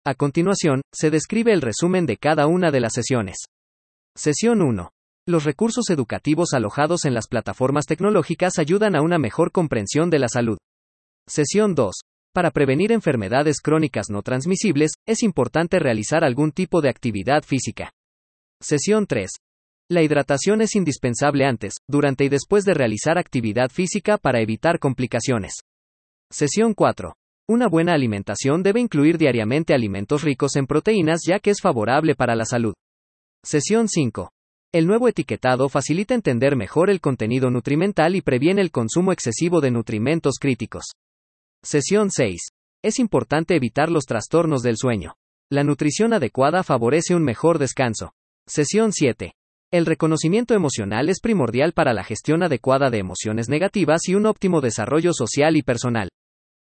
A continuación, se describe el resumen de cada una de las sesiones. Sesión 1. Los recursos educativos alojados en las plataformas tecnológicas ayudan a una mejor comprensión de la salud. Sesión 2. Para prevenir enfermedades crónicas no transmisibles, es importante realizar algún tipo de actividad física. Sesión 3. La hidratación es indispensable antes, durante y después de realizar actividad física para evitar complicaciones. Sesión 4. Una buena alimentación debe incluir diariamente alimentos ricos en proteínas ya que es favorable para la salud. Sesión 5. El nuevo etiquetado facilita entender mejor el contenido nutrimental y previene el consumo excesivo de nutrimentos críticos. Sesión 6. Es importante evitar los trastornos del sueño. La nutrición adecuada favorece un mejor descanso. Sesión 7. El reconocimiento emocional es primordial para la gestión adecuada de emociones negativas y un óptimo desarrollo social y personal.